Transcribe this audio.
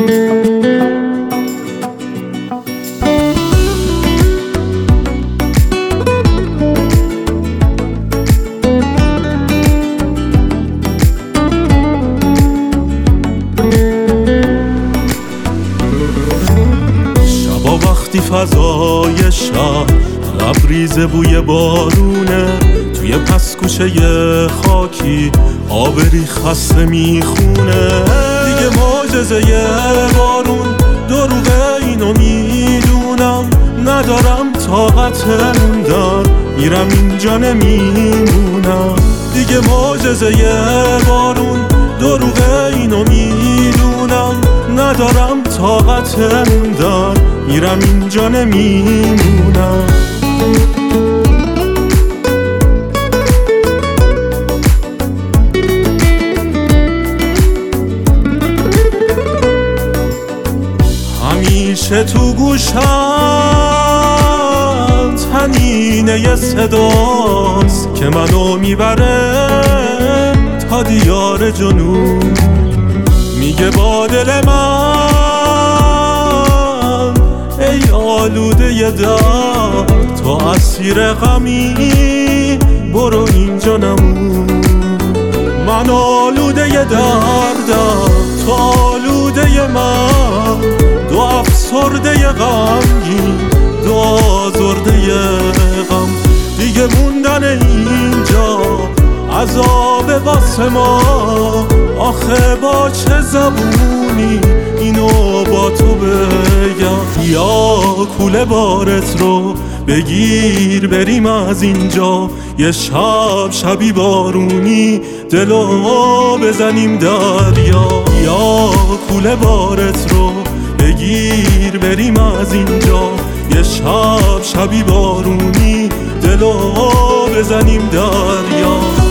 وقتی فضای شب لبریز بوی بارونه، توی پسکوشه خاکی آبری خسته میخونه. دیگه معجزه بارون دروغه، اینو میدونم، ندارم طاقت موندن، میرم اینجا نمیمونم. دیگه معجزه بارون دروغه، اینو میدونم، ندارم طاقت موندن، میرم اینجا نمیمونم. همیشه تو گوشم طنینه صداست که منو میبره تا دیار جنون. میگه با دل من ای آلوده درد، تو اسیر غمی برو اینجا نمون. من آلوده دردم، تو آلوده من، دو افسرده غمگین، دو آزرده غم. دیگه موندن اینجا عذاب واسه ما، آخه با چه زبونی اینو با تو بگم؟ یا کوله بارت رو بگیر بریم از اینجا، یه شبی بارونی دلو بزنیم دریا. یا کوله بارت رو بگیر بریم از اینجا، یه شبی بارونی دلو بزنیم دریا.